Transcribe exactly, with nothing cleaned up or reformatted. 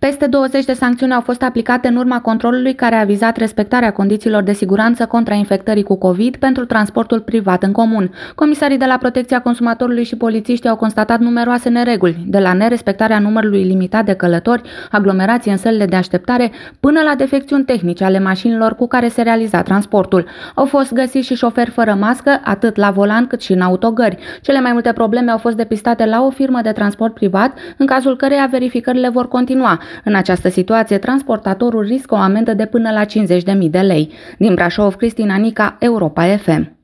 Peste douăzeci de sancțiuni au fost aplicate în urma controlului care a vizat respectarea condițiilor de siguranță contra infectării cu COVID pentru transportul privat în comun. Comisarii de la Protecția Consumatorului și polițiștii au constatat numeroase nereguli, de la nerespectarea numărului limitat de călători, aglomerații în sălile de așteptare, până la defecțiuni tehnice ale mașinilor cu care se realiza transportul. Au fost găsiți și șoferi fără mască, atât la volan cât și în autogări. Cele mai multe probleme au fost depistate la o firmă de transport privat, în cazul căreia verificările vor continua. În această situație, transportatorul riscă o amendă de până la cincizeci de mii de lei. Din Brașov, Cristina Nica, Europa F M.